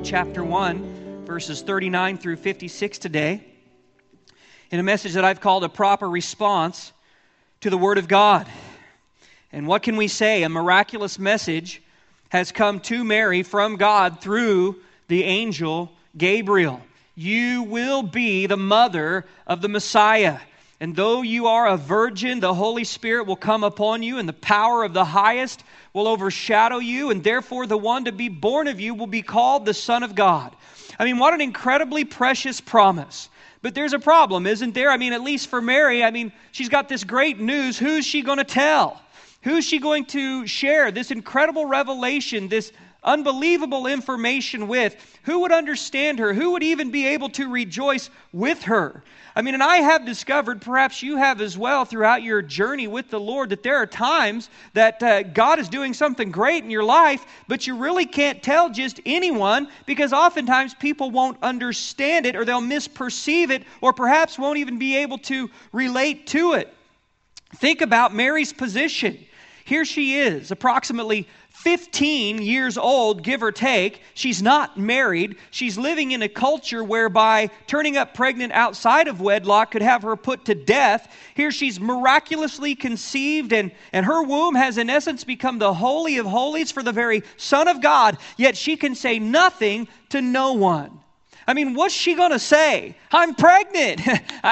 chapter 1, verses 39 through 56 today, in a message that I've called a proper response to the Word of God. And what can we say? A miraculous message has come to Mary from God through the angel Gabriel. You will be the mother of the Messiah. And though you are a virgin, the Holy Spirit will come upon you, and the power of the highest will overshadow you, and therefore the one to be born of you will be called the Son of God. I mean, what an incredibly precious promise. But there's a problem, isn't there? I mean, at least for Mary, she's got this great news. Who's she going to tell? Who's she going to share this incredible revelation, this unbelievable information with? Who would understand her? Who would even be able to rejoice with her? And I have discovered, perhaps you have as well throughout your journey with the Lord, that there are times that God is doing something great in your life, but you really can't tell just anyone, because oftentimes people won't understand it, or they'll misperceive it, or perhaps won't even be able to relate to it. Think about Mary's position. Here she is, approximately 15 years old, give or take. She's not married. She's living in a culture whereby turning up pregnant outside of wedlock could have her put to death. Here she's miraculously conceived, and her womb has in essence become the holy of holies for the very Son of God, yet she can say nothing to no one. What's she going to say? I'm pregnant.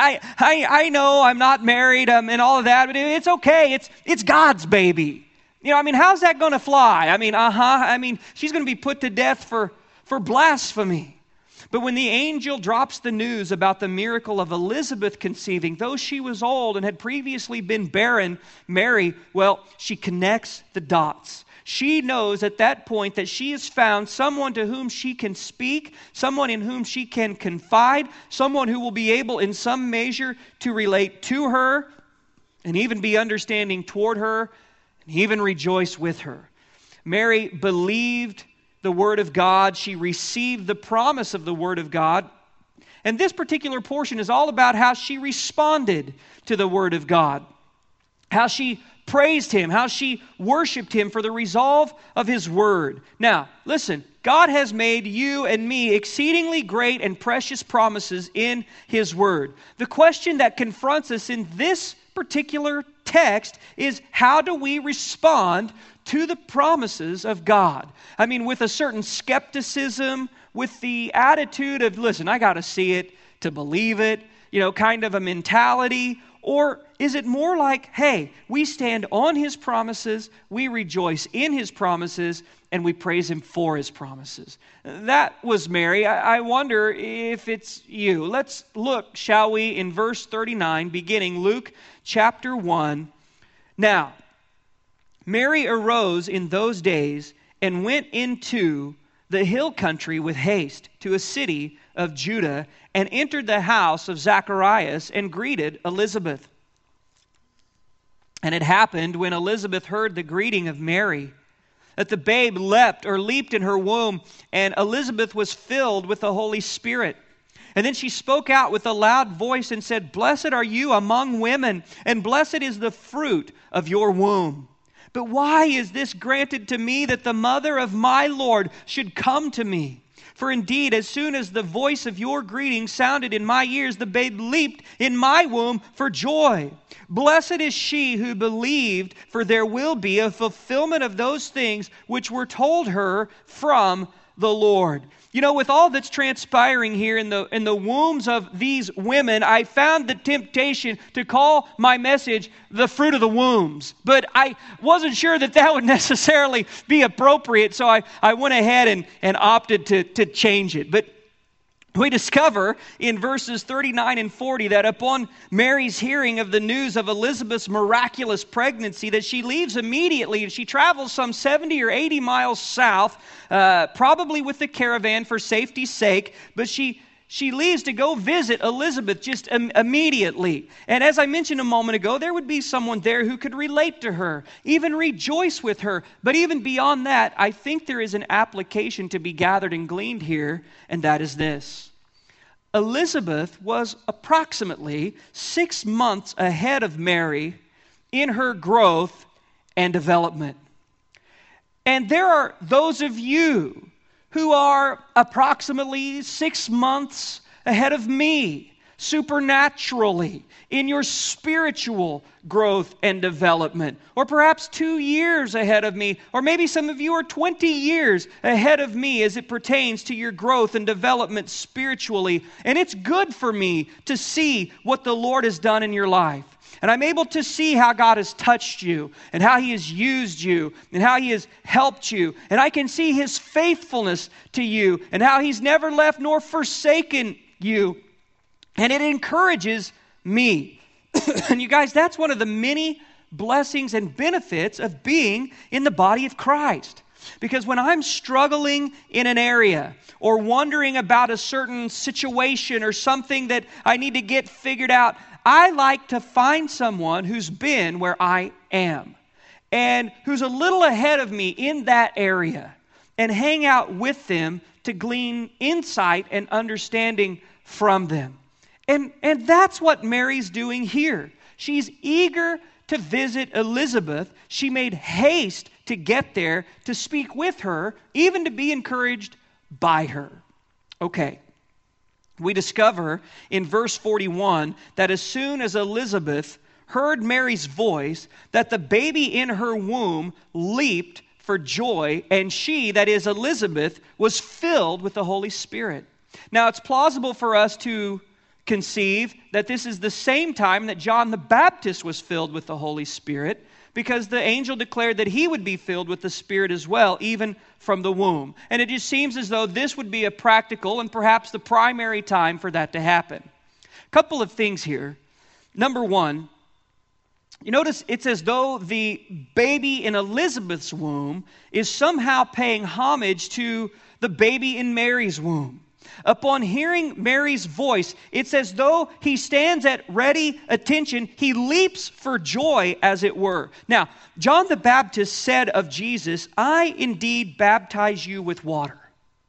I know I'm not married and all of that, but it's okay. It's God's baby. How's that going to fly? She's going to be put to death for blasphemy. But when the angel drops the news about the miracle of Elizabeth conceiving, though she was old and had previously been barren, Mary, she connects the dots. She knows at that point that she has found someone to whom she can speak, someone in whom she can confide, someone who will be able in some measure to relate to her and even be understanding toward her and even rejoice with her. Mary believed the Word of God. She received the promise of the Word of God. And this particular portion is all about how she responded to the Word of God, how she praised Him, how she worshiped Him for the resolve of His Word. Now, listen, God has made you and me exceedingly great and precious promises in His Word. The question that confronts us in this particular text is, how do we respond to the promises of God? With a certain skepticism, with the attitude of, listen, I got to see it to believe it, kind of a mentality. Or is it more like, hey, we stand on His promises, we rejoice in His promises, and we praise Him for His promises? That was Mary. I wonder if it's you. Let's look, shall we, in verse 39, beginning Luke chapter 1. Now, Mary arose in those days and went into the hill country with haste to a city of Judah, and entered the house of Zacharias and greeted Elizabeth. And it happened when Elizabeth heard the greeting of Mary, that the babe leaped in her womb, and Elizabeth was filled with the Holy Spirit. And then she spoke out with a loud voice and said, "Blessed are you among women, and blessed is the fruit of your womb. But why is this granted to me, that the mother of my Lord should come to me? For indeed, as soon as the voice of your greeting sounded in my ears, the babe leaped in my womb for joy. Blessed is she who believed, for there will be a fulfillment of those things which were told her from the Lord." With all that's transpiring here in the wombs of these women, I found the temptation to call my message "The Fruit of the Wombs." But I wasn't sure that would necessarily be appropriate, so I went ahead and opted to change it. But we discover in verses 39 and 40 that upon Mary's hearing of the news of Elizabeth's miraculous pregnancy, that she leaves immediately and she travels some 70 or 80 miles south, probably with the caravan for safety's sake, but she leaves to go visit Elizabeth just immediately. And as I mentioned a moment ago, there would be someone there who could relate to her, even rejoice with her. But even beyond that, I think there is an application to be gathered and gleaned here, and that is this. Elizabeth was approximately 6 months ahead of Mary in her growth and development. And there are those of you who are approximately 6 months ahead of me, supernaturally, in your spiritual growth and development. Or perhaps 2 years ahead of me, or maybe some of you are 20 years ahead of me as it pertains to your growth and development spiritually. And it's good for me to see what the Lord has done in your life. And I'm able to see how God has touched you and how He has used you and how He has helped you. And I can see His faithfulness to you and how He's never left nor forsaken you. And it encourages me. And you guys, that's one of the many blessings and benefits of being in the body of Christ. Because when I'm struggling in an area or wondering about a certain situation or something that I need to get figured out, I like to find someone who's been where I am and who's a little ahead of me in that area and hang out with them to glean insight and understanding from them. And that's what Mary's doing here. She's eager to visit Elizabeth. She made haste to get there, to speak with her, even to be encouraged by her. Okay. We discover in verse 41 that as soon as Elizabeth heard Mary's voice, that the baby in her womb leaped for joy, and she, that is Elizabeth, was filled with the Holy Spirit. Now, it's plausible for us to conceive that this is the same time that John the Baptist was filled with the Holy Spirit, because the angel declared that he would be filled with the Spirit as well, even from the womb. And it just seems as though this would be a practical and perhaps the primary time for that to happen. A couple of things here. Number one, you notice it's as though the baby in Elizabeth's womb is somehow paying homage to the baby in Mary's womb. Upon hearing Mary's voice, it's as though he stands at ready attention. He leaps for joy, as it were. Now, John the Baptist said of Jesus, "I indeed baptize you with water.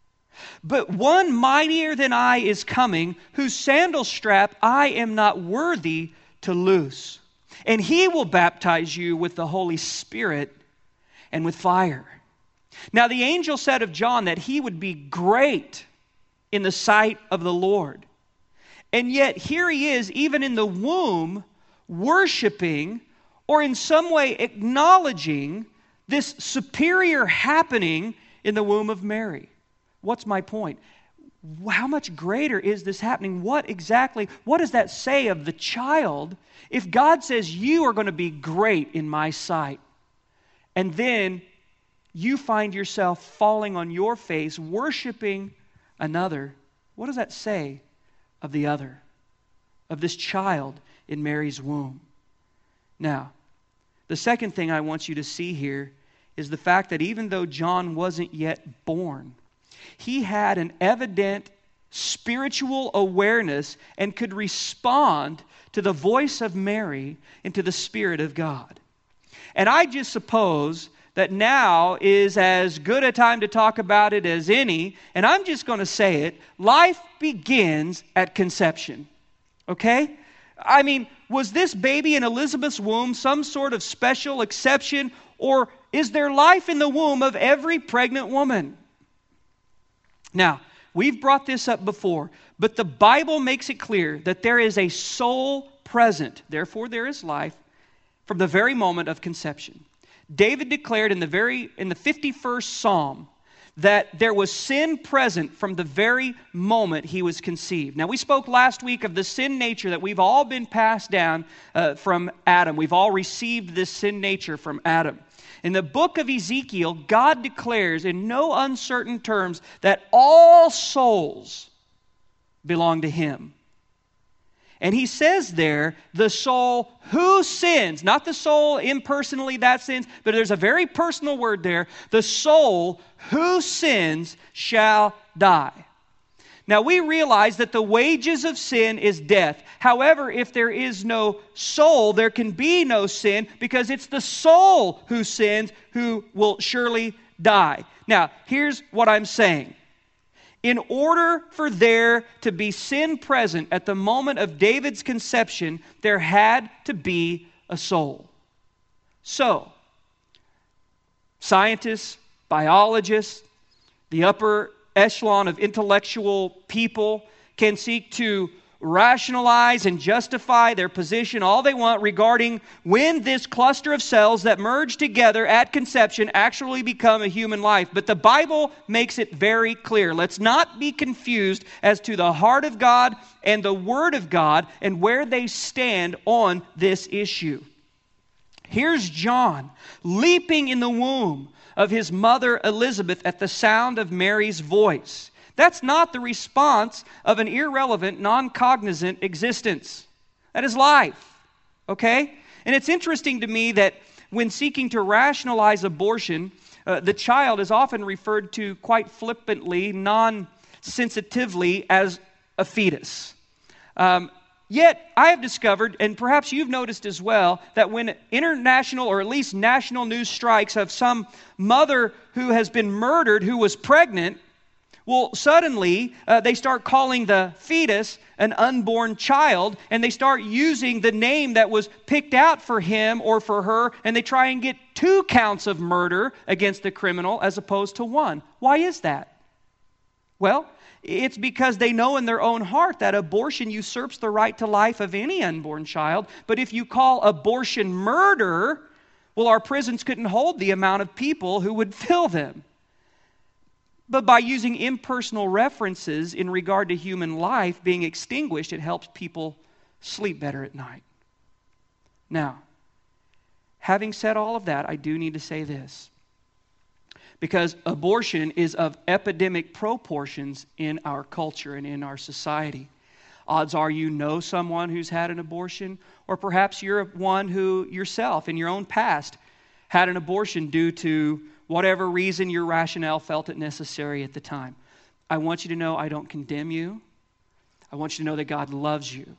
But one mightier than I is coming, whose sandal strap I am not worthy to loose. And He will baptize you with the Holy Spirit and with fire." Now, the angel said of John that he would be great in the sight of the Lord. And yet here he is, even in the womb, worshiping or in some way acknowledging this superior happening in the womb of Mary. What's my point? How much greater is this happening? What does that say of the child if God says you are going to be great in my sight, and then you find yourself falling on your face worshiping another? What does that say of the other, of this child in Mary's womb? Now, the second thing I want you to see here is the fact that even though John wasn't yet born, he had an evident spiritual awareness and could respond to the voice of Mary and to the Spirit of God. And I just suppose that now is as good a time to talk about it as any, and I'm just going to say it. Life begins at conception, okay? I mean, was this baby in Elizabeth's womb some sort of special exception, or is there life in the womb of every pregnant woman? Now, we've brought this up before, but the Bible makes it clear that there is a soul present, therefore there is life, from the very moment of conception. David declared in the 51st Psalm that there was sin present from the very moment he was conceived. Now, we spoke last week of the sin nature that we've all been passed down from Adam. We've all received this sin nature from Adam. In the book of Ezekiel, God declares in no uncertain terms that all souls belong to Him. And He says there, the soul who sins, not the soul impersonally that sins, but there's a very personal word there, the soul who sins shall die. Now we realize that the wages of sin is death. However, if there is no soul, there can be no sin, because it's the soul who sins who will surely die. Now, here's what I'm saying. In order for there to be sin present at the moment of David's conception, there had to be a soul. So, scientists, biologists, The upper echelon of intellectual people can seek to rationalize and justify their position all they want regarding when this cluster of cells that merge together at conception actually become a human life. But the Bible makes it very clear. Let's not be confused as to the heart of God and the Word of God and where they stand on this issue. Here's John leaping in the womb of his mother Elizabeth at the sound of Mary's voice. That's not the response of an irrelevant, non-cognizant existence. That is life, okay? And it's interesting to me that when seeking to rationalize abortion, the child is often referred to quite flippantly, non-sensitively, as a fetus. Yet, I have discovered, and perhaps you've noticed as well, that when international or at least national news strikes of some mother who has been murdered who was pregnant, well, suddenly they start calling the fetus an unborn child, and they start using the name that was picked out for him or for her, and they try and get 2 counts of murder against the criminal as opposed to 1. Why is that? Well, it's because they know in their own heart that abortion usurps the right to life of any unborn child. But if you call abortion murder, well, our prisons couldn't hold the amount of people who would fill them. But by using impersonal references in regard to human life being extinguished, it helps people sleep better at night. Now, having said all of that, I do need to say this. Because abortion is of epidemic proportions in our culture and in our society. Odds are you know someone who's had an abortion, or perhaps you're one who yourself in your own past had an abortion due to whatever reason your rationale felt it necessary at the time. I want you to know I don't condemn you. I want you to know that God loves you.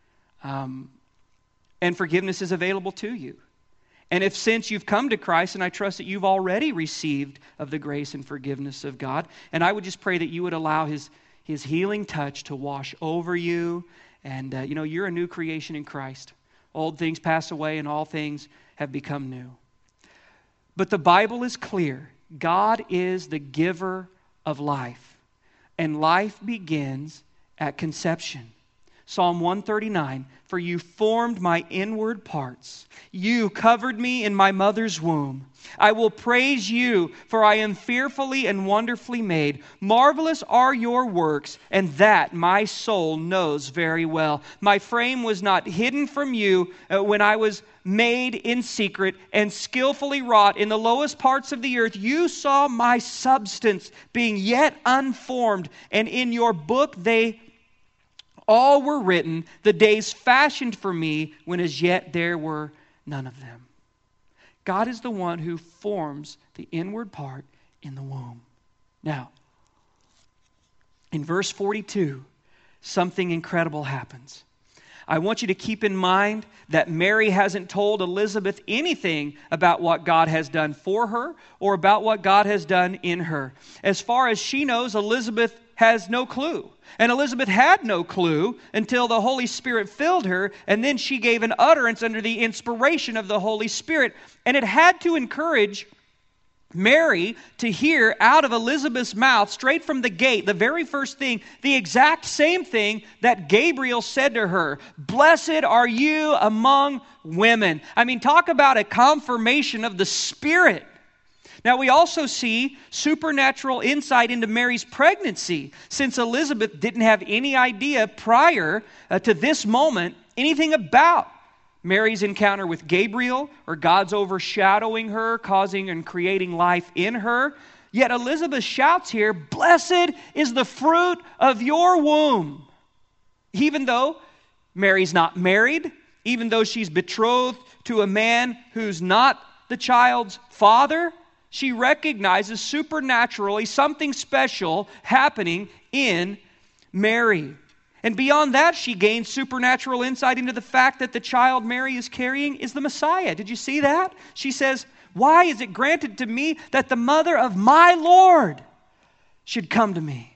And forgiveness is available to you. And if since you've come to Christ, and I trust that you've already received of the grace and forgiveness of God, and I would just pray that you would allow His healing touch to wash over you. And, you're a new creation in Christ. Old things pass away and all things have become new. But the Bible is clear. God is the giver of life. And life begins at conception. Psalm 139, for you formed my inward parts. You covered me in my mother's womb. I will praise you, for I am fearfully and wonderfully made. Marvelous are your works, and that my soul knows very well. My frame was not hidden from you when I was made in secret and skillfully wrought in the lowest parts of the earth. You saw my substance being yet unformed, and in your book they all were written, the days fashioned for me, when as yet there were none of them. God is the one who forms the inward part in the womb. Now, in verse 42, something incredible happens. I want you to keep in mind that Mary hasn't told Elizabeth anything about what God has done for her or about what God has done in her. As far as she knows, Elizabeth has no clue. And Elizabeth had no clue until the Holy Spirit filled her, and then she gave an utterance under the inspiration of the Holy Spirit. And it had to encourage Mary to hear out of Elizabeth's mouth, straight from the gate, the very first thing, the exact same thing that Gabriel said to her. Blessed are you among women. I mean, talk about a confirmation of the Spirit. Now, we also see supernatural insight into Mary's pregnancy, since Elizabeth didn't have any idea prior to this moment anything about Mary's encounter with Gabriel or God's overshadowing her, causing and creating life in her. Yet Elizabeth shouts here, blessed is the fruit of your womb. Even though Mary's not married, even though she's betrothed to a man who's not the child's father, she recognizes supernaturally something special happening in Mary. And beyond that, she gains supernatural insight into the fact that the child Mary is carrying is the Messiah. Did you see that? She says, why is it granted to me that the mother of my Lord should come to me?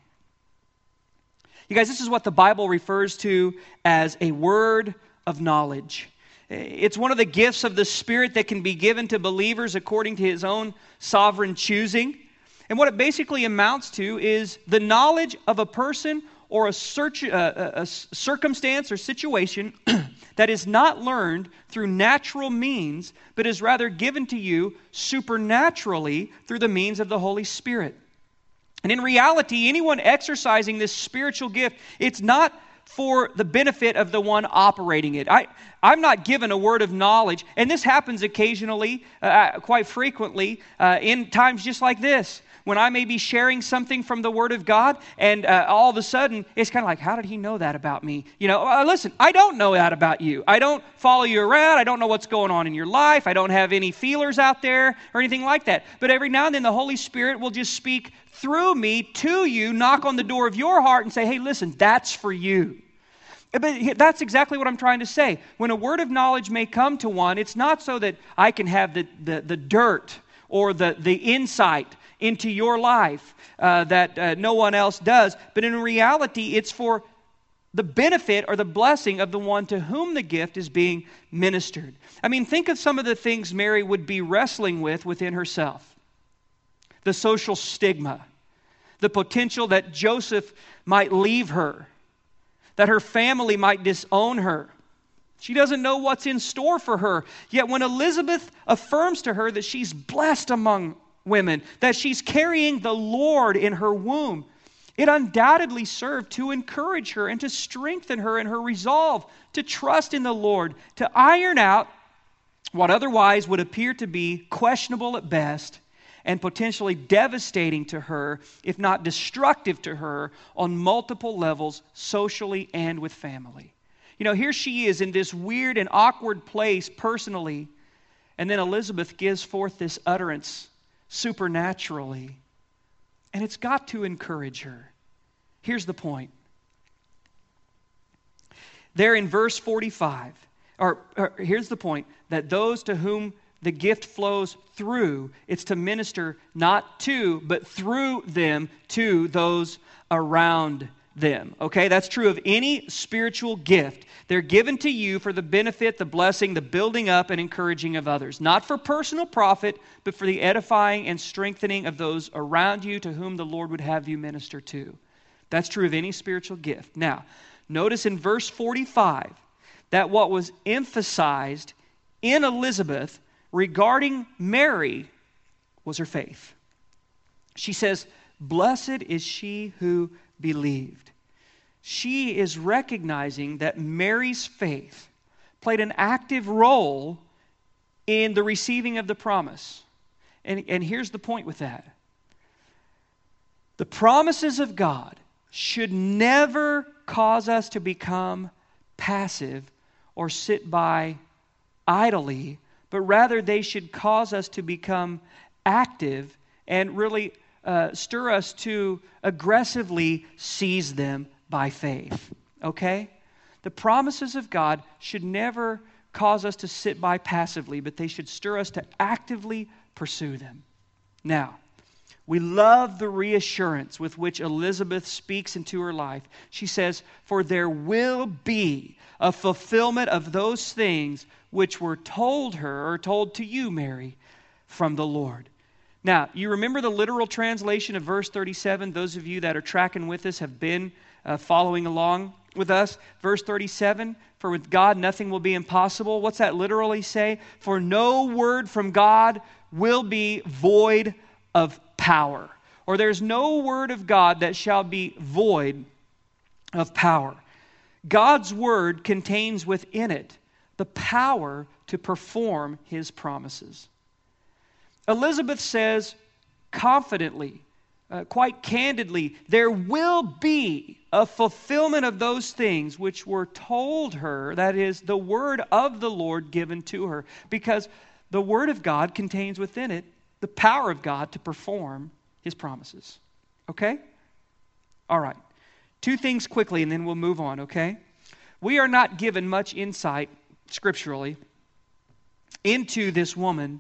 You guys, this is what the Bible refers to as a word of knowledge. It's one of the gifts of the Spirit that can be given to believers according to His own sovereign choosing. And what it basically amounts to is the knowledge of a person or a circumstance or situation that is not learned through natural means, but is rather given to you supernaturally through the means of the Holy Spirit. And in reality, anyone exercising this spiritual gift, it's not for the benefit of the one operating it. I'm not given a word of knowledge, and this happens occasionally, quite frequently, in times just like this, when I may be sharing something from the Word of God, and all of a sudden, it's kind of like, how did he know that about me? Listen, I don't know that about you. I don't follow you around. I don't know what's going on in your life. I don't have any feelers out there or anything like that. But every now and then, the Holy Spirit will just speak through me to you, knock on the door of your heart and say, hey, listen, that's for you. But that's exactly what I'm trying to say. When a word of knowledge may come to one, it's not so that I can have the dirt or the insight into your life that no one else does, but in reality, it's for the benefit or the blessing of the one to whom the gift is being ministered. I mean, think of some of the things Mary would be wrestling with within herself. The social stigma, the potential that Joseph might leave her, that her family might disown her. She doesn't know what's in store for her. Yet when Elizabeth affirms to her that she's blessed among women, that she's carrying the Lord in her womb, it undoubtedly served to encourage her and to strengthen her in her resolve to trust in the Lord, to iron out what otherwise would appear to be questionable at best and potentially devastating to her, if not destructive to her, on multiple levels, socially and with family. Here she is in this weird and awkward place personally, and then Elizabeth gives forth this utterance supernaturally, and it's got to encourage her. Here's the point. There in verse 45, here's the point, that those to whom the gift flows through, it's to minister not to, but through them to those around them. Okay, that's true of any spiritual gift. They're given to you for the benefit, the blessing, the building up and encouraging of others. Not for personal profit, but for the edifying and strengthening of those around you to whom the Lord would have you minister to. That's true of any spiritual gift. Now, notice in verse 45 that what was emphasized in Elizabeth regarding Mary was her faith. She says, "Blessed is she who believed." She is recognizing that Mary's faith played an active role in the receiving of the promise. And here's the point with that. The promises of God should never cause us to become passive or sit by idly, but rather they should cause us to become active and really stir us to aggressively seize them by faith. Okay? The promises of God should never cause us to sit by passively, but they should stir us to actively pursue them. Now, we love the reassurance with which Elizabeth speaks into her life. She says, "For there will be a fulfillment of those things which were told her," or told to you, Mary, "from the Lord." Now, you remember the literal translation of verse 37? Those of you that are tracking with us have been following along with us. Verse 37, "For with God nothing will be impossible." What's that literally say? For no word from God will be void of power. Or there's no word of God that shall be void of power. God's word contains within it the power to perform His promises. Elizabeth says confidently, quite candidly, there will be a fulfillment of those things which were told her, that is, the word of the Lord given to her, because the word of God contains within it the power of God to perform His promises. Okay? All right. Two things quickly and then we'll move on, okay? We are not given much insight scripturally into this woman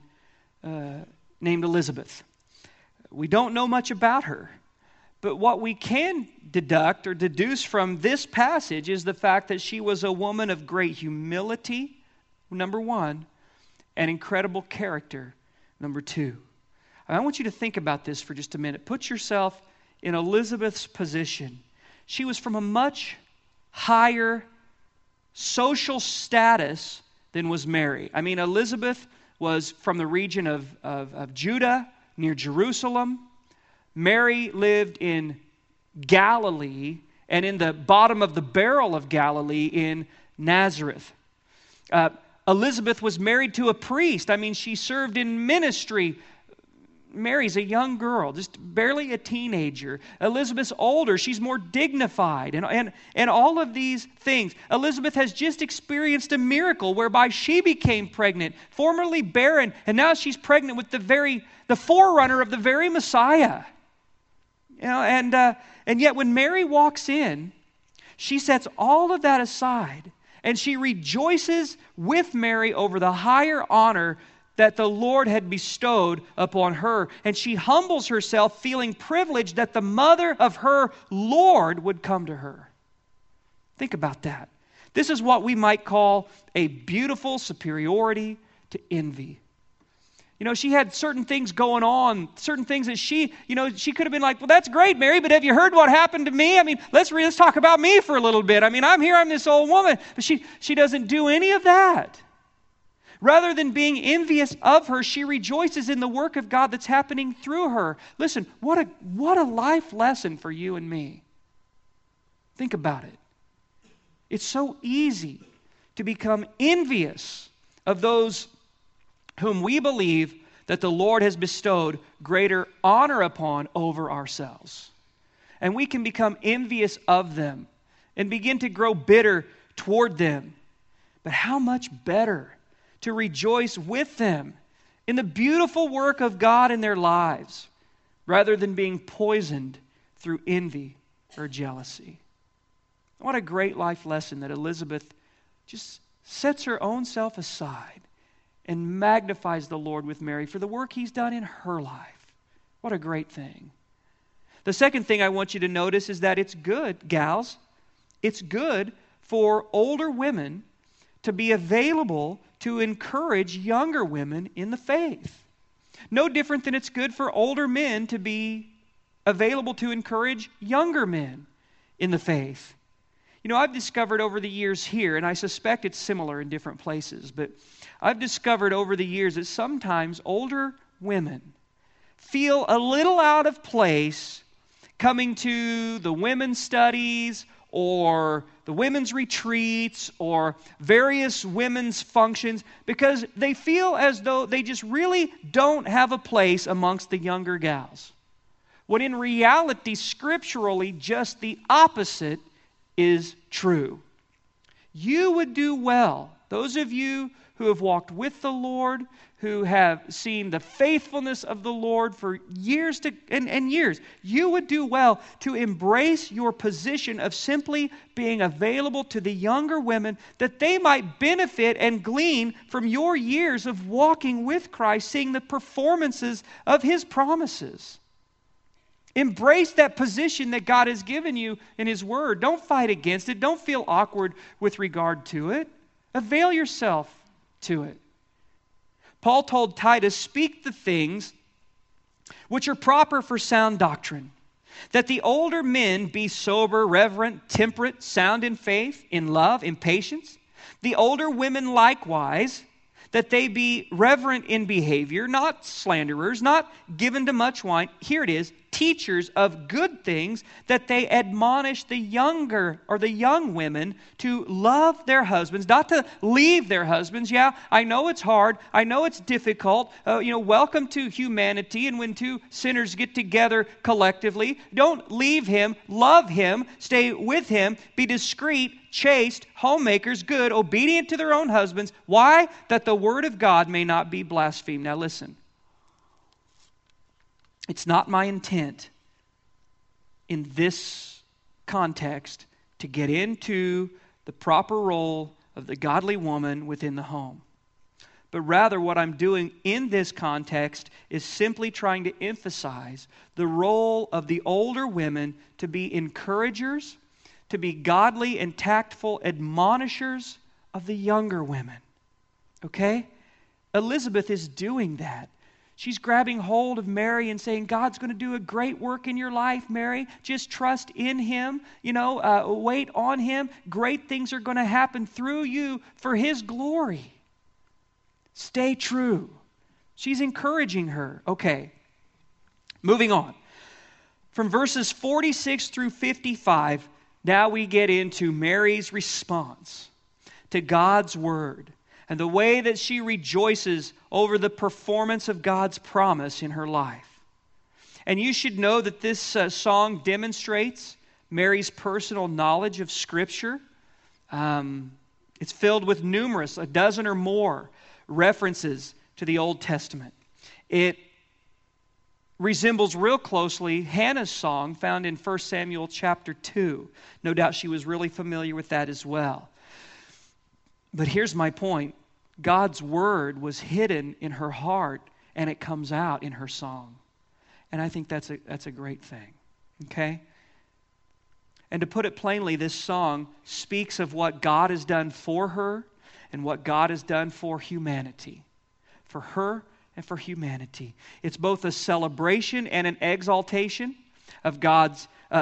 named Elizabeth. We don't know much about her. But what we can deduct or deduce from this passage is the fact that she was a woman of great humility, number one, and incredible character, number two. I want you to think about this for just a minute. Put yourself in Elizabeth's position. She was from a much higher social status than was Mary. I mean, Elizabeth was from the region of Judah, near Jerusalem. Mary lived in Galilee, and in the bottom of the barrel of Galilee in Nazareth. Elizabeth was married to a priest. I mean, she served in ministry. Mary's a young girl, just barely a teenager. Elizabeth's older. She's more dignified. And all of these things. Elizabeth has just experienced a miracle whereby she became pregnant, formerly barren, and now she's pregnant with the forerunner of the very Messiah. You know, and yet when Mary walks in, she sets all of that aside, and she rejoices with Mary over the higher honor that the Lord had bestowed upon her. And she humbles herself, feeling privileged that the mother of her Lord would come to her. Think about that. This is what we might call a beautiful superiority to envy. You know, she had certain things going on, certain things that she could have been like, well, that's great, Mary, but have you heard what happened to me? I mean, let's talk about me for a little bit. I mean, I'm this old woman. But she doesn't do any of that. Rather than being envious of her, she rejoices in the work of God that's happening through her. Listen, what a life lesson for you and me. Think about it. It's so easy to become envious of those whom we believe that the Lord has bestowed greater honor upon over ourselves. And we can become envious of them and begin to grow bitter toward them. But how much better to rejoice with them in the beautiful work of God in their lives, rather than being poisoned through envy or jealousy. What a great life lesson that Elizabeth just sets her own self aside and magnifies the Lord with Mary for the work He's done in her life. What a great thing. The second thing I want you to notice is that it's good, gals, it's good for older women to be available to encourage younger women in the faith. No different than it's good for older men to be available to encourage younger men in the faith. You know, I've discovered over the years here, and I suspect it's similar in different places, but I've discovered over the years that sometimes older women feel a little out of place coming to the women's studies or the women's retreats or various women's functions because they feel as though they just really don't have a place amongst the younger gals. When in reality, scripturally, just the opposite is true. You would do well, those of you who have walked with the Lord, who have seen the faithfulness of the Lord for years and years, you would do well to embrace your position of simply being available to the younger women that they might benefit and glean from your years of walking with Christ, seeing the performances of His promises. Embrace that position that God has given you in His Word. Don't fight against it. Don't feel awkward with regard to it. Avail yourself to it. Paul told Titus, speak the things which are proper for sound doctrine, that the older men be sober, reverent, temperate, sound in faith, in love, in patience. The older women likewise, that they be reverent in behavior, not slanderers, not given to much wine. Here it is, teachers of good things, that they admonish the younger or the young women to love their husbands, not to leave their husbands. Yeah, I know it's hard. I know it's difficult. Welcome to humanity. And when two sinners get together collectively, don't leave him. Love him. Stay with him. Be discreet, chaste, homemakers, good, obedient to their own husbands. Why? That the word of God may not be blasphemed. Now listen. It's not my intent in this context to get into the proper role of the godly woman within the home. But rather what I'm doing in this context is simply trying to emphasize the role of the older women to be encouragers, to be godly and tactful admonishers of the younger women. Okay? Elizabeth is doing that. She's grabbing hold of Mary and saying, God's going to do a great work in your life, Mary. Just trust in Him. Wait on Him. Great things are going to happen through you for His glory. Stay true. She's encouraging her. Okay, moving on. From verses 46 through 55, now we get into Mary's response to God's word and the way that she rejoices over the performance of God's promise in her life. And you should know that this song demonstrates Mary's personal knowledge of Scripture. It's filled with numerous, a dozen or more, references to the Old Testament. It resembles real closely Hannah's song found in 1 Samuel chapter 2. No doubt she was really familiar with that as well. But here's my point. God's word was hidden in her heart, and it comes out in her song. And I think that's a great thing. Okay? And to put it plainly, this song speaks of what God has done for her and what God has done for humanity. For her and for humanity. It's both a celebration and an exaltation of God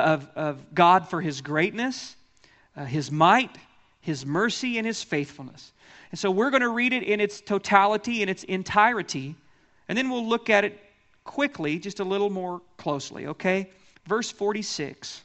for His greatness, His might, His mercy, and His faithfulness. And so we're going to read it in its totality, in its entirety, and then we'll look at it quickly, just a little more closely, okay? Verse 46.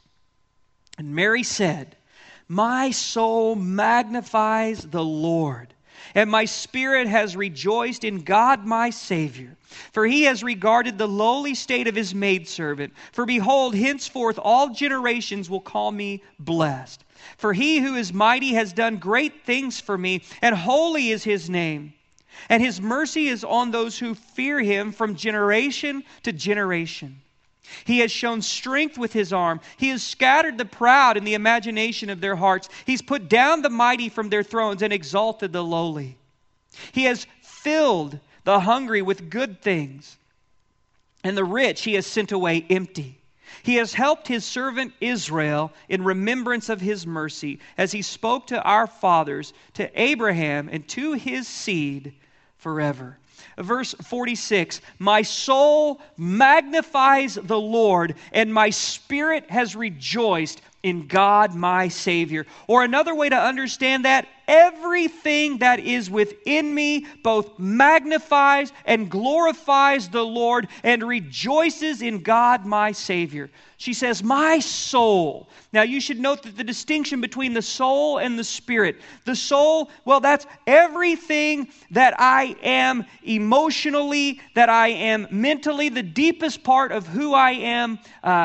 And Mary said, "My soul magnifies the Lord, and my spirit has rejoiced in God my Savior. For He has regarded the lowly state of His maidservant. For behold, henceforth all generations will call me blessed. For He who is mighty has done great things for me, and holy is His name. And His mercy is on those who fear Him from generation to generation. He has shown strength with His arm. He has scattered the proud in the imagination of their hearts. He's put down the mighty from their thrones and exalted the lowly. He has filled the hungry with good things, and the rich He has sent away empty. He has helped His servant Israel in remembrance of His mercy, as He spoke to our fathers, to Abraham, and to his seed forever." Verse 46, "My soul magnifies the Lord, and my spirit has rejoiced in God my Savior." Or another way to understand that, everything that is within me both magnifies and glorifies the Lord and rejoices in God my Savior. She says, my soul. Now you should note that the distinction between the soul and the spirit. The soul, well, that's everything that I am emotionally, that I am mentally, the deepest part of who I am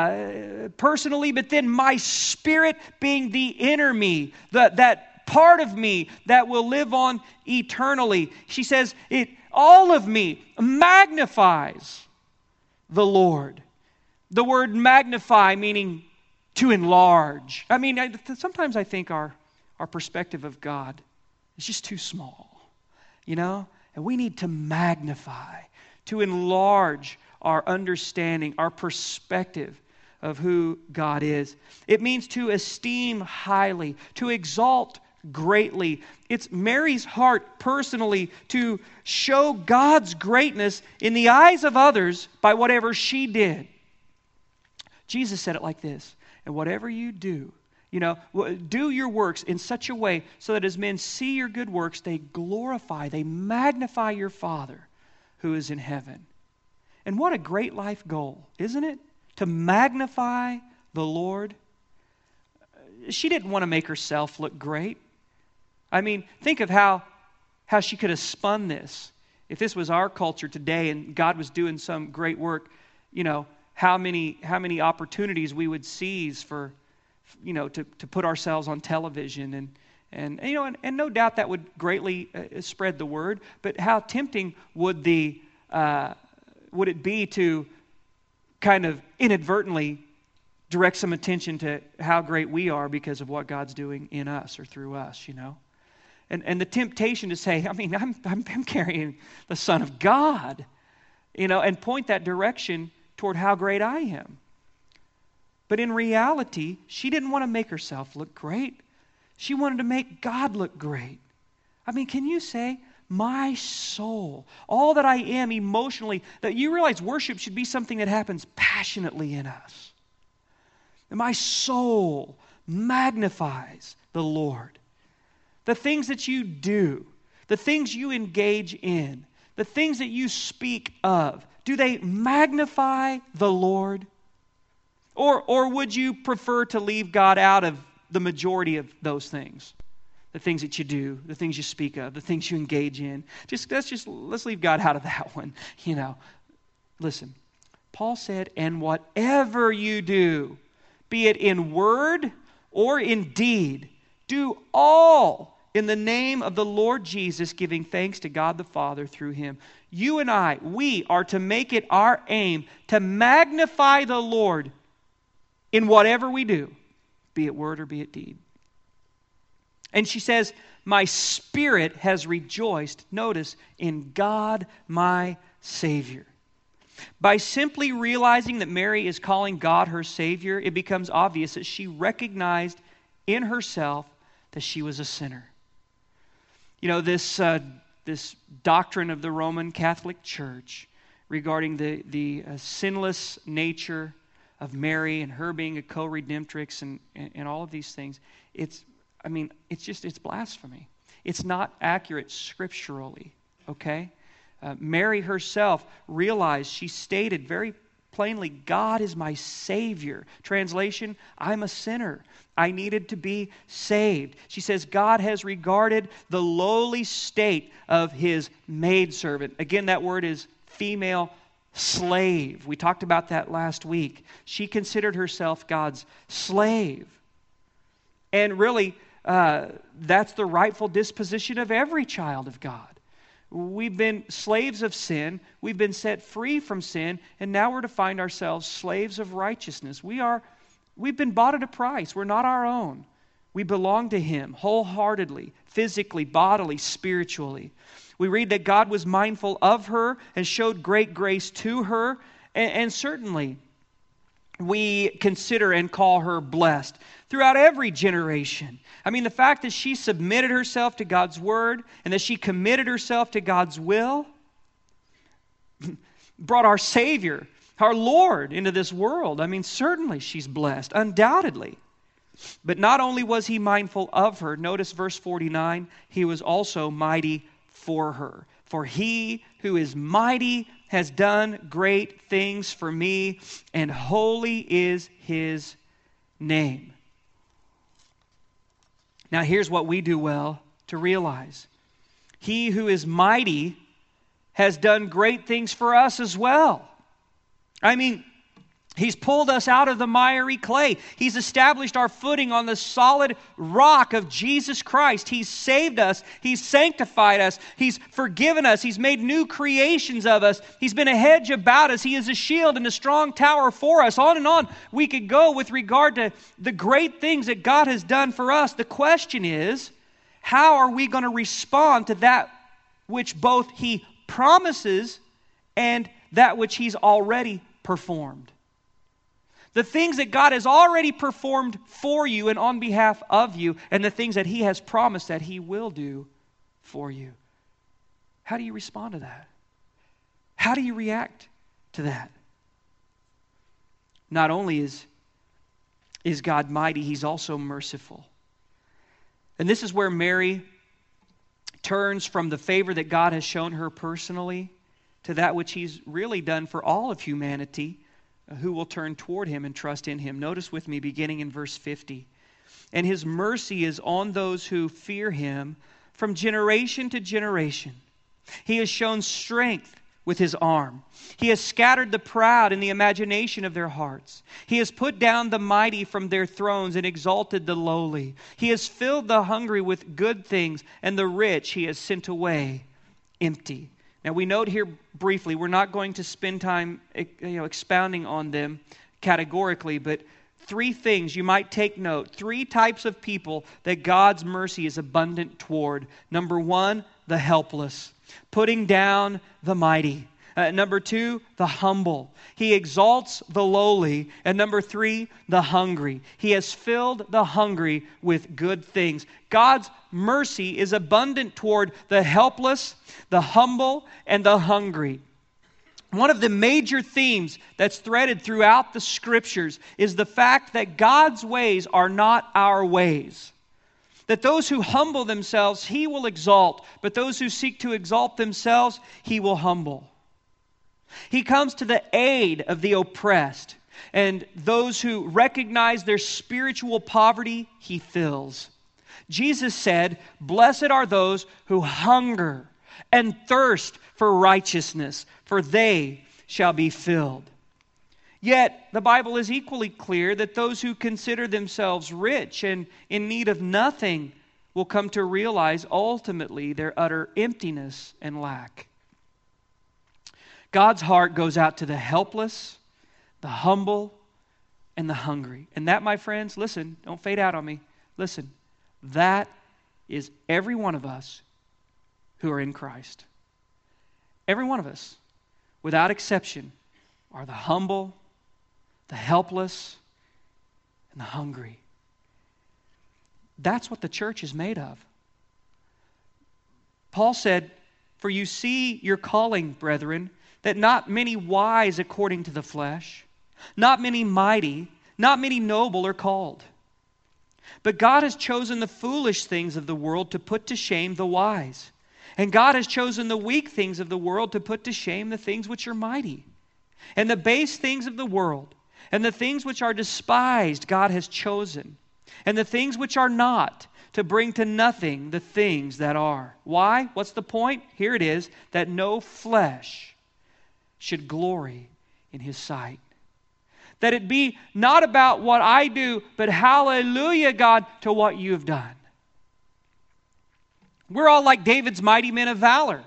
personally, but then my spirit being the inner me, that part of me that will live on eternally. She says, all of me magnifies the Lord. The word magnify meaning to enlarge. I mean, sometimes I think our perspective of God is just too small, and we need to magnify, to enlarge our understanding, our perspective of who God is. It means to esteem highly, to exalt greatly. It's Mary's heart personally to show God's greatness in the eyes of others by whatever she did. Jesus said it like this, "And whatever you do, do your works in such a way so that as men see your good works, they glorify, they magnify your Father who is in heaven." And what a great life goal, isn't it? To magnify the Lord. She didn't want to make herself look great. I mean, think of how she could have spun this. If this was our culture today and God was doing some great work, how many opportunities we would seize for, to put ourselves on television and no doubt that would greatly spread the word. But how tempting would it be to kind of inadvertently direct some attention to how great we are because of what God's doing in us or through us, And the temptation to say, I'm carrying the Son of God, and point that direction toward how great I am. But in reality, she didn't want to make herself look great. She wanted to make God look great. Can you say, my soul, all that I am emotionally, that you realize worship should be something that happens passionately in us. And my soul magnifies the Lord. The things that you do, the things you engage in, the things that you speak of, do they magnify the Lord? Or would you prefer to leave God out of the majority of those things? The things that you do, the things you speak of, the things you engage in. Let's leave God out of that one. Listen, Paul said, and whatever you do, be it in word or in deed, do all in the name of the Lord Jesus, giving thanks to God the Father through Him. You and we are to make it our aim to magnify the Lord in whatever we do, be it word or be it deed. And she says, my spirit has rejoiced, notice, in God my Savior. By simply realizing that Mary is calling God her Savior, it becomes obvious that she recognized in herself that she was a sinner. This doctrine of the Roman Catholic Church regarding the sinless nature of Mary and her being a co-redemptrix and all of these things, it's blasphemy. It's not accurate scripturally, okay? Mary herself realized, she stated very plainly, God is my Savior. Translation, I'm a sinner. I needed to be saved. She says, God has regarded the lowly state of His maidservant. Again, that word is female slave. We talked about that last week. She considered herself God's slave. And really, that's the rightful disposition of every child of God. We've been slaves of sin, we've been set free from sin, and now we're to find ourselves slaves of righteousness. We've been bought at a price. We're not our own. We belong to Him wholeheartedly, physically, bodily, spiritually. We read that God was mindful of her and showed great grace to her, and certainly we consider and call her blessed throughout every generation. The fact that she submitted herself to God's Word and that she committed herself to God's will brought our Savior, our Lord, into this world. Certainly she's blessed, undoubtedly. But not only was He mindful of her, notice verse 49, He was also mighty for her. For He who is mighty has done great things for me, and holy is His name. Now here's what we do well to realize. He who is mighty has done great things for us as well. He's pulled us out of the miry clay. He's established our footing on the solid rock of Jesus Christ. He's saved us. He's sanctified us. He's forgiven us. He's made new creations of us. He's been a hedge about us. He is a shield and a strong tower for us. On and on we could go with regard to the great things that God has done for us. The question is, how are we going to respond to that which both He promises and that which He's already performed? The things that God has already performed for you and on behalf of you, and the things that He has promised that He will do for you. How do you respond to that? How do you react to that? Not only is God mighty, He's also merciful. And this is where Mary turns from the favor that God has shown her personally to that which He's really done for all of humanity, who will turn toward Him and trust in Him. Notice with me, beginning in verse 50. And His mercy is on those who fear Him from generation to generation. He has shown strength with His arm. He has scattered the proud in the imagination of their hearts. He has put down the mighty from their thrones and exalted the lowly. He has filled the hungry with good things, and the rich He has sent away empty. Now we note here briefly, we're not going to spend time expounding on them categorically, but three things you might take note. Three types of people that God's mercy is abundant toward. Number one, the helpless. Putting down the mighty. Number 2, the humble. He exalts the lowly. And number 3, the hungry. He has filled the hungry with good things. God's mercy is abundant toward the helpless, the humble, and the hungry. One of the major themes that's threaded throughout the Scriptures is the fact that God's ways are not our ways. That those who humble themselves, He will exalt. But those who seek to exalt themselves, He will humble. He comes to the aid of the oppressed. And those who recognize their spiritual poverty, He fills. Jesus said, "Blessed are those who hunger and thirst for righteousness, for they shall be filled." Yet, the Bible is equally clear that those who consider themselves rich and in need of nothing will come to realize ultimately their utter emptiness and lack. God's heart goes out to the helpless, the humble, and the hungry. And that, my friends, listen, don't fade out on me. Listen, that is every one of us who are in Christ. Every one of us, without exception, are the humble, the helpless, and the hungry. That's what the church is made of. Paul said, "For you see your calling, brethren, that not many wise according to the flesh, not many mighty, not many noble are called. But God has chosen the foolish things of the world to put to shame the wise. And God has chosen the weak things of the world to put to shame the things which are mighty. And the base things of the world, and the things which are despised, God has chosen. And the things which are not, to bring to nothing the things that are." Why? What's the point? Here it is, that no flesh should glory in His sight. That it be not about what I do, but hallelujah, God, to what You have done. We're all like David's mighty men of valor.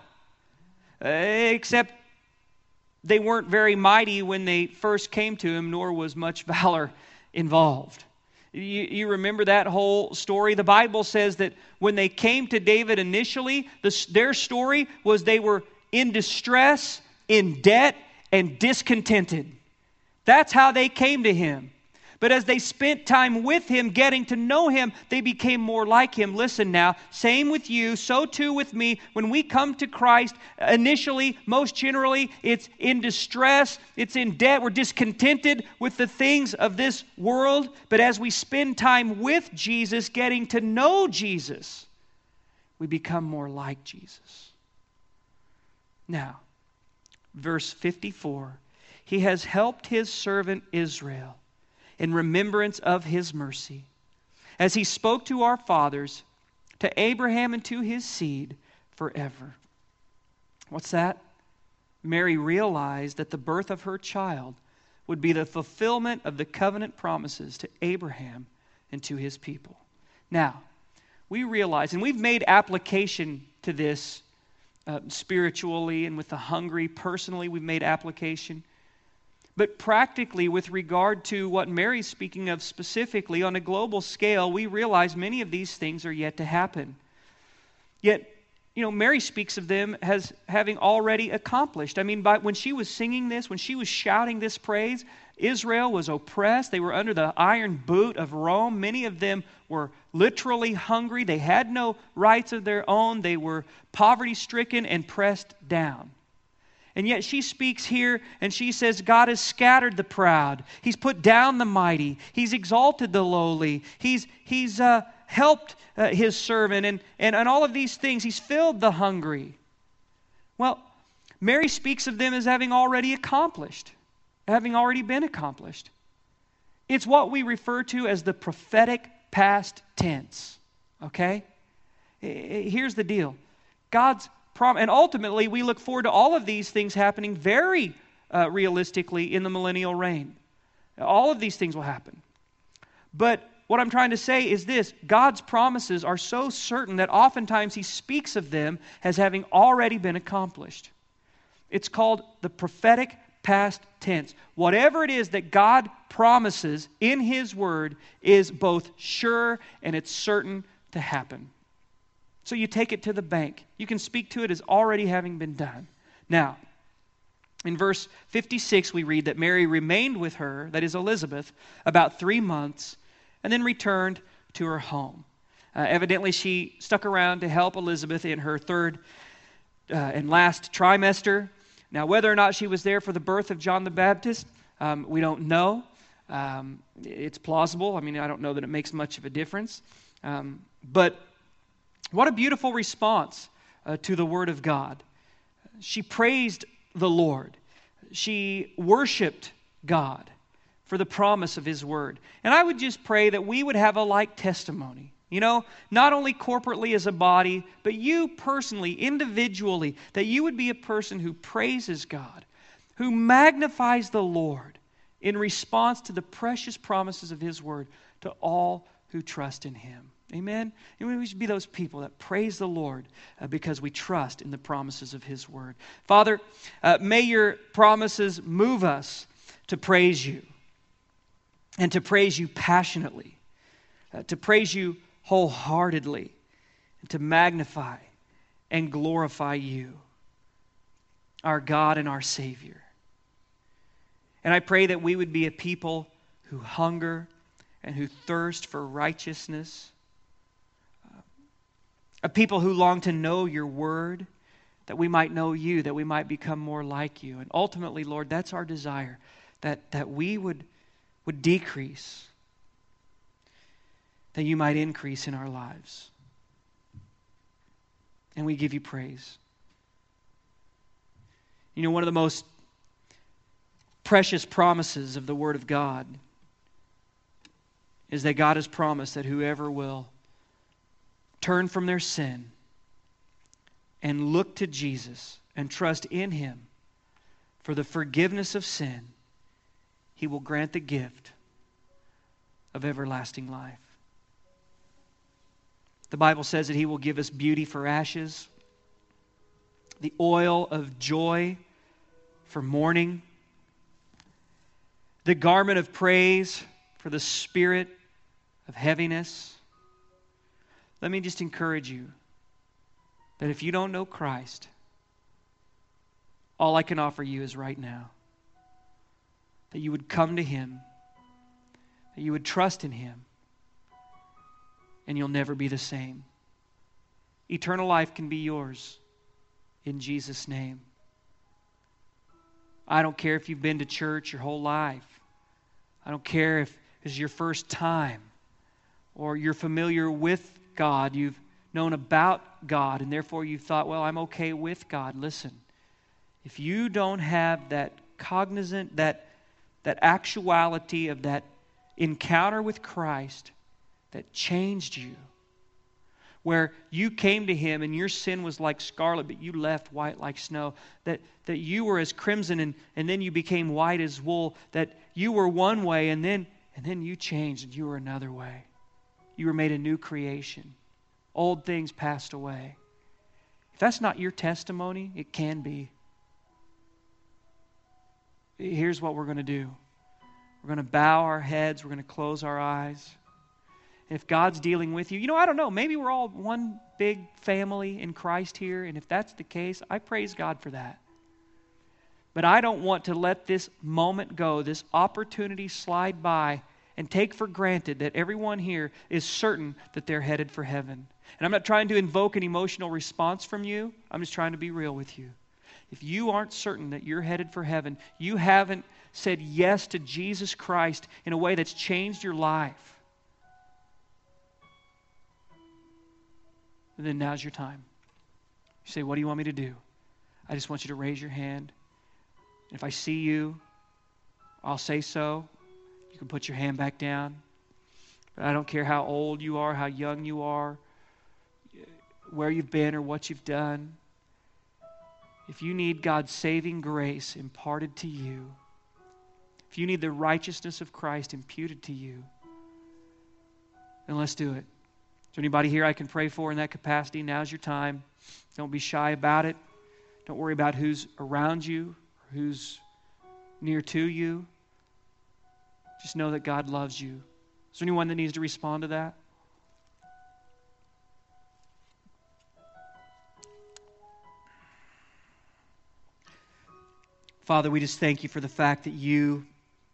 Except they weren't very mighty when they first came to him, nor was much valor involved. You remember that whole story? The Bible says that when they came to David initially, their story was they were in distress, in debt, and discontented. That's how they came to him. But as they spent time with him, getting to know him, they became more like him. Listen now, same with you, so too with me. When we come to Christ, initially, most generally, it's in distress, it's in debt, we're discontented with the things of this world. But as we spend time with Jesus, getting to know Jesus, we become more like Jesus. Now, verse 54, He has helped His servant Israel in remembrance of His mercy, as He spoke to our fathers, to Abraham and to his seed forever. What's that? Mary realized that the birth of her child would be the fulfillment of the covenant promises to Abraham and to his people. Now, we realize, and we've made application to this spiritually and with the hungry, personally we've made application. But practically, with regard to what Mary's speaking of specifically, on a global scale, we realize many of these things are yet to happen. Yet, Mary speaks of them as having already accomplished. I mean, when she was singing this, when she was shouting this praise, Israel was oppressed. They were under the iron boot of Rome. Many of them were literally hungry. They had no rights of their own. They were poverty-stricken and pressed down. And yet she speaks here and she says, God has scattered the proud. He's put down the mighty. He's exalted the lowly. He's helped His servant and all of these things. He's filled the hungry. Well, Mary speaks of them as having already accomplished, having already been accomplished. It's what we refer to as the prophetic past tense. Okay? Here's the deal. And ultimately, we look forward to all of these things happening very realistically in the millennial reign. All of these things will happen. But what I'm trying to say is this: God's promises are so certain that oftentimes He speaks of them as having already been accomplished. It's called the prophetic past tense. Whatever it is that God promises in His Word is both sure and it's certain to happen. So you take it to the bank. You can speak to it as already having been done. Now, In verse 56, we read that Mary remained with her, that is Elizabeth, about 3 months, and then returned to her home. Evidently, she stuck around to help Elizabeth in her third and last trimester. Now, whether or not she was there for the birth of John the Baptist, we don't know. It's plausible. I mean, I don't know that it makes much of a difference. But what a beautiful response to the Word of God. She praised the Lord. She worshiped God for the promise of His Word. And I would just pray that we would have a like testimony. You know, not only corporately as a body, but you personally, individually, that you would be a person who praises God, who magnifies the Lord in response to the precious promises of His Word to all who trust in Him. Amen? And we should be those people that praise the Lord because we trust in the promises of His Word. Father, may Your promises move us to praise You and to praise You passionately, to praise You wholeheartedly, and to magnify and glorify You, our God and our Savior. And I pray that we would be a people who hunger and who thirst for righteousness, a people who long to know Your Word, that we might know You, that we might become more like You. And ultimately, Lord, that's our desire, that we would decrease, that You might increase in our lives. And we give You praise. You know, one of the most precious promises of the Word of God is that God has promised that whoever will turn from their sin and look to Jesus and trust in Him for the forgiveness of sin, He will grant the gift of everlasting life. The Bible says that He will give us beauty for ashes, the oil of joy for mourning, the garment of praise for the spirit of heaviness. Let me just encourage you that if you don't know Christ, all I can offer you is right now that you would come to Him, that you would trust in Him, and you'll never be the same. Eternal life can be yours in Jesus' name. I don't care if you've been to church your whole life. I don't care if it's your first time or you're familiar with God. You've known about God and therefore you thought, well, I'm okay with God. Listen, if you don't have that cognizant, that actuality of that encounter with Christ that changed you, where you came to Him and your sin was like scarlet, but you left white like snow, that you were as crimson and then you became white as wool, that you were one way and then you changed and you were another way. You were made a new creation. Old things passed away. If that's not your testimony, it can be. Here's what we're going to do. We're going to bow our heads. We're going to close our eyes. If God's dealing with you, I don't know, maybe we're all one big family in Christ here, and if that's the case, I praise God for that. But I don't want to let this moment go, this opportunity slide by, and take for granted that everyone here is certain that they're headed for heaven. And I'm not trying to invoke an emotional response from you. I'm just trying to be real with you. If you aren't certain that you're headed for heaven, you haven't said yes to Jesus Christ in a way that's changed your life, then now's your time. You say, what do you want me to do? I just want you to raise your hand. If I see you, I'll say so. You can put your hand back down. But I don't care how old you are, how young you are, where you've been or what you've done. If you need God's saving grace imparted to you, if you need the righteousness of Christ imputed to you, then let's do it. Is there anybody here I can pray for in that capacity? Now's your time. Don't be shy about it. Don't worry about who's around you, who's near to you. Just know that God loves you. Is there anyone that needs to respond to that? Father, we just thank you for the fact that you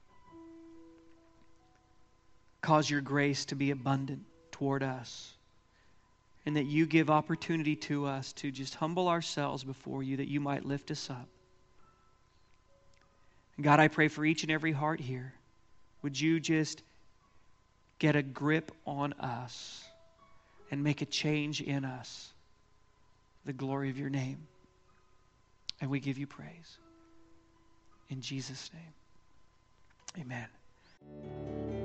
cause your grace to be abundant toward us, and that you give opportunity to us to just humble ourselves before you, that you might lift us up. And God, I pray for each and every heart here. Would you just get a grip on us and make a change in us, the glory of your name. And we give you praise. In Jesus' name, amen.